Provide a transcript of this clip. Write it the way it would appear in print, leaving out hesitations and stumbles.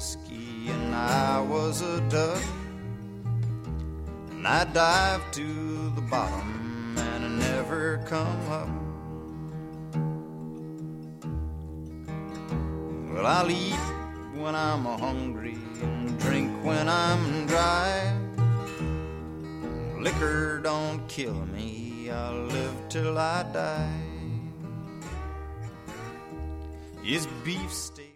whiskey and I was a duck, and I dived to the bottom and I never come up. Well, I'll eat when I'm hungry and drink when I'm dry. Liquor don't kill me, I'll live till I die. Is beefsteak